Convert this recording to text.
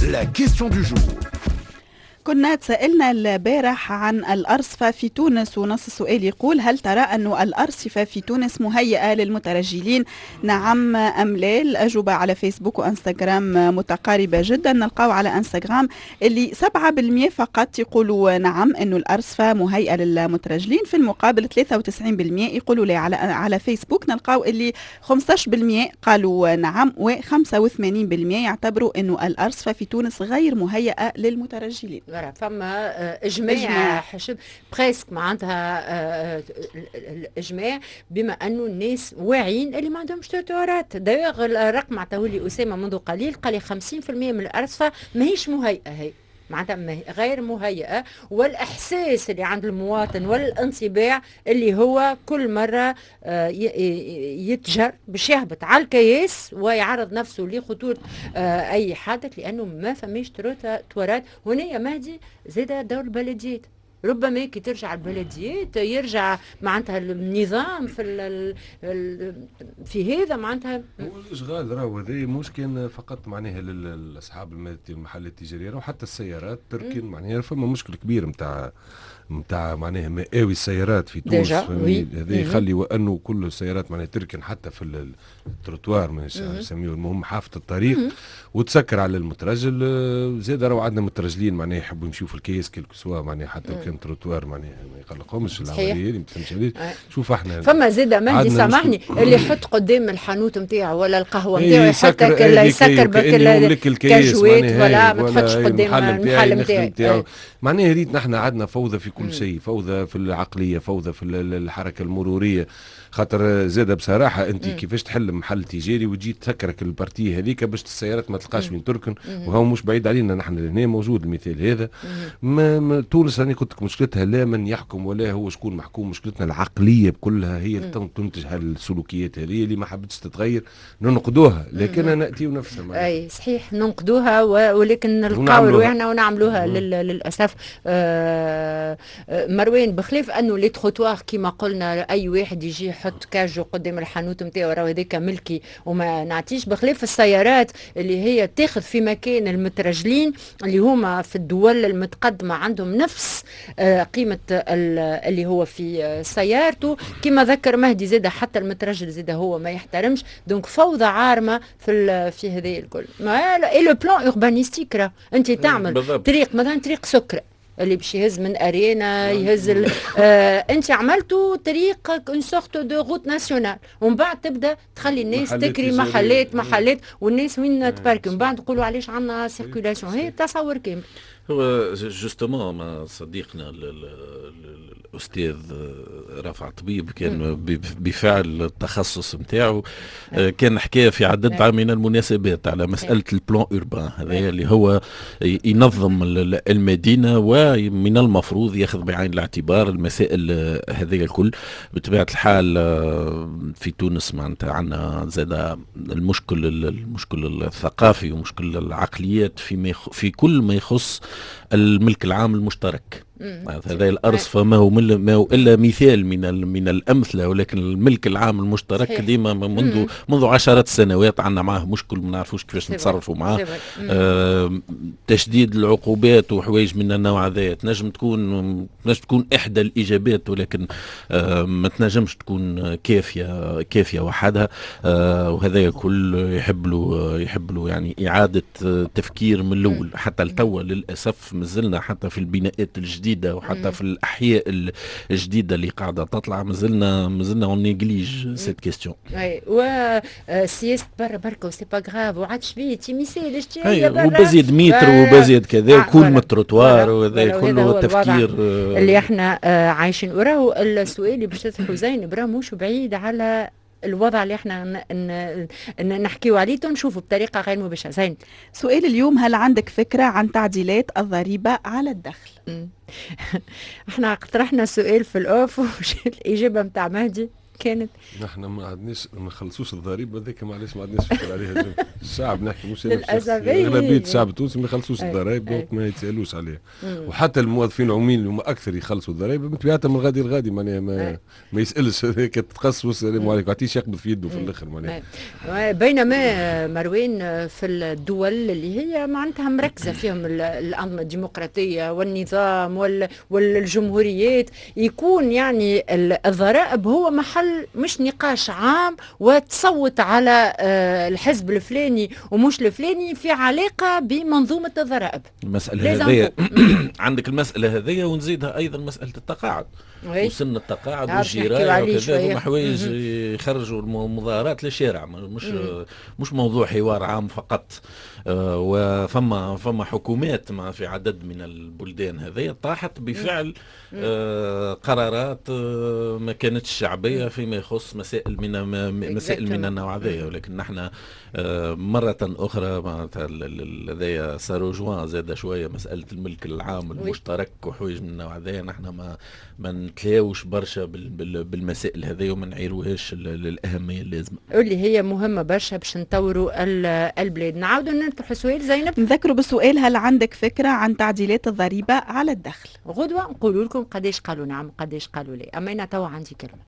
La question du jour. كنا تسألنا البارح عن الأرصفة في تونس، ونص السؤال يقول: هل ترى أن الأرصفة في تونس مهيئة للمترجلين؟ نعم أم لا؟ الأجوبة على فيسبوك وإنستغرام متقاربة جدا. نلقاو على إنستغرام اللي 7% فقط يقولوا نعم أنه الأرصفة مهيئة للمترجلين، في المقابل 93% يقولوا لا. على فيسبوك نلقاو اللي 15% قالوا نعم، و85% يعتبروا أنه الأرصفة في تونس غير مهيئة للمترجلين. فما اجماع حشد بريسك معناتها الاجماع بما انه الناس واعيين اللي ما عندهمش تروتوارات. دايوغ الرقم عطاه لي اسامه منذ قليل، قال لي 50% من الارصفه ماهيش مهيئه، هي معناتها غير مهيئه. والاحساس اللي عند المواطن والانطباع اللي هو كل مره يتجر باش يهبط على الكياس ويعرض نفسه لخطوره اي حادث، لانه ما فماش تروتوارات. هنا يا مهدي زاد دور البلديات، ربما كي ترجع البلديات يرجع معناتها النظام في هذا معناتها. هو الاشغال راهو هذا مش كان فقط معناها لاصحاب المحلات التجاريه، وحتى السيارات تركن معناها فما مشكل كبير نتاع معناها مقاوي السيارات في تونس. هذا يخلي وانه كل السيارات معناها تركن حتى في التروتوار ما يسميوه، المهم حافه الطريق، وتسكر على المترجل. زاد راهو عندنا مترجلين معناها يحبوا يمشيو في الكيس كل سوا معناها حتى لو كان تروتوار معناها ما يقلقهمش العمليه اللي ما تفهمش عليه. شوف احنا فما زاد مهدي سامحني اللي يحط قدام الحانوت نتاعو ولا القهوه نتاعو حتى كلا يسكر كجوات ولا ما تحطش قدام المحل نتاعو. معناها ريت نحن عندنا فوضى في كل شيء، فوضى في العقليه، فوضى في الحركه المروريه. خاطر زاد بصراحه انت كيفاش تحل محل تجاري وتجي تسكرك البارتيه هذيك باش السيارات ما تلقاش وين تركن، وهو مش بعيد علينا نحن هنا موجود المثال هذا. تونس راني قلت لك مشكلتها لا من يحكم ولا هو شكون محكوم، مشكلتنا العقليه كلها هي اللي تنتج هالسلوكيات هذه اللي ما حبتش تتغير. ننقدوها لكن ناتيو نفسها. اي صحيح ننقدوها، ولكن نلقاو رواحنا ونعملوها للاسف. مروان بخلاف انه لي تروتوار كيما قلنا اي واحد يجي يحط كاجو قدام الحانوت نتاعو راه هذاك ملكي وما نعطيش، بخلاف السيارات اللي هي تاخذ في مكان المترجلين اللي هما في الدول المتقدمه عندهم نفس قيمه اللي هو في سيارته. كما ذكر مهدي زاده حتى المترجل زاده هو ما يحترمش، دونك فوضى عارمه في هذه الكل. اي لو بلان اوربانيستيك راه انت تعمل طريق مثلا طريق سكر اللي باش يهز من ارينا يهز انت عملتوا طريق اون سورت دو روت ناسيونال، ومن بعد تبدا تخلي الناس تكري محلات والناس وين تبارك، من بعد تقولوا علاش عندنا سيركولاسيون. هي تصور كامل. هو جوستومون ما صديقنا الأستاذ رافع طبيب كان بفعل التخصص نتاعو كان حكايه في عدد من المناسبات على مسألة البلان أوربان هذا اللي هو ينظم المدينة، ومن المفروض ياخذ بعين الاعتبار المسائل هذه الكل. بطبيعة الحال في تونس معناتها عندنا زاد المشكل الثقافي ومشكل العقليات في كل ما يخص الملك العام المشترك. هذا الأرصفة ما هو إلا مثال من الأمثلة، ولكن الملك العام المشترك ديما منذ عشرات السنوات عندنا معه مشكل، ما نعرفوش كيفاش نتصرفوا معه. تشديد العقوبات وحوايج من النوع هذا تنجم تكون إحدى الإجابات، ولكن ما تنجمش تكون كافية وحدها. وهذا الكل يحب له يعني إعادة تفكير من الأول. حتى التو للأسف مازلنا حتى في البناءات الجديدة وحتى في الأحياء الجديدة اللي قاعدة تطلع مازلنا اون نيجليج سيت كيستيون. اي وسياسة برا سي با غراف وعادش بيه تيميسي الاشتراكية برا وبزيد متر وبزيد كذا وكل متروتوار وهذا كله التفكير اللي احنا عايشين. وراهو السؤال اللي باش تطرحه زين برا مش بعيد على الوضع اللي احنا نحكيو عليه تنشوفه بطريقه غير مباشره. زين سؤال اليوم: هل عندك فكره عن تعديلات الضريبه على الدخل؟ احنا اقترحنا سؤال في الاوف وش الاجابه نتاع مهدي كانت نحن ما عندناش ما نخلصوش الضريبه هذيك، معليش ما عندناش فكره عليها. الشعب نحكي مش اغلبيه الشعب التونسي ما يخلصوش الضرائب، دونك ما يتسالوش عليها. وحتى الموظفين العموميين اللي هم اكثر يخلصوا الضرائب بطبيعتها من غادي لغادي معناها ما يسالش كتقص والسلام عليكم، عطيش يقبض في يده في الاخر معناها. بينما مروان في الدول اللي هي معناتها مركزه فيهم الانظمه الديمقراطيه والنظام والجمهوريات، يكون يعني الضرائب هو محل مش نقاش عام وتصوت على الحزب الفلاني ومش الفلاني في علاقه بمنظومه الضرائب. المساله هذه عندك المساله هذه ونزيدها ايضا مساله التقاعد وسن التقاعد والجيران وكذا، هما حوايج يخرجوا المظاهرات للشارع، مش موضوع حوار عام فقط. وفما حكومات في عدد من البلدان هذه طاحت بفعل قرارات ما كانتش شعبيه فيما يخص مسائل من النوع هذا. ولكن نحن مرة أخرى معناتها لدي ساروجوان زاد شوية مسألة الملك العام المشترك وحويج من النوع هذا، نحن ما نتلاوش برشا بالمسائل هذه وما نعيروهاش للأهمية اللازمة اللي هي مهمة برشا باش نطوروا البلاد. نعاودوا نطرح سؤال زينب، نذكروا بالسؤال: هل عندك فكرة عن تعديلات الضريبة على الدخل؟ غدوة نقولوا لكم قداش قالوا نعم قداش قالوا لا. أما أنا توا عندي كلمة.